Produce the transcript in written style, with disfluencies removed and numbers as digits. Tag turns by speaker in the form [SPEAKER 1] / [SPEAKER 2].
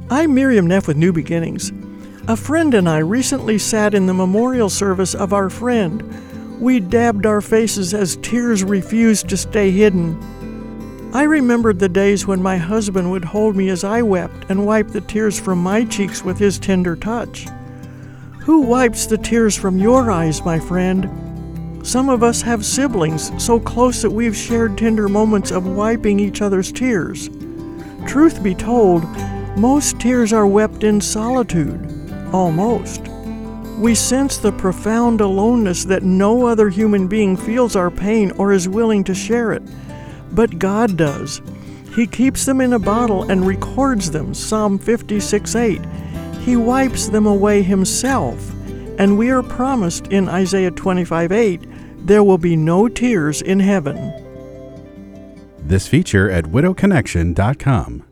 [SPEAKER 1] I'm Miriam Neff with New Beginnings. A friend and I recently sat in the memorial service of our friend. We dabbed our faces as tears refused to stay hidden. I remembered the days when my husband would hold me as I wept and wipe the tears from my cheeks with his tender touch. Who wipes the tears from your eyes, my friend? Some of us have siblings so close that we've shared tender moments of wiping each other's tears. Truth be told, most tears are wept in solitude. Almost. We sense the profound aloneness that no other human being feels our pain or is willing to share it. But God does. He keeps them in a bottle and records them, Psalm 56:8. He wipes them away himself, and we are promised in Isaiah 25:8, there will be no tears in heaven.
[SPEAKER 2] This feature at widowconnection.com.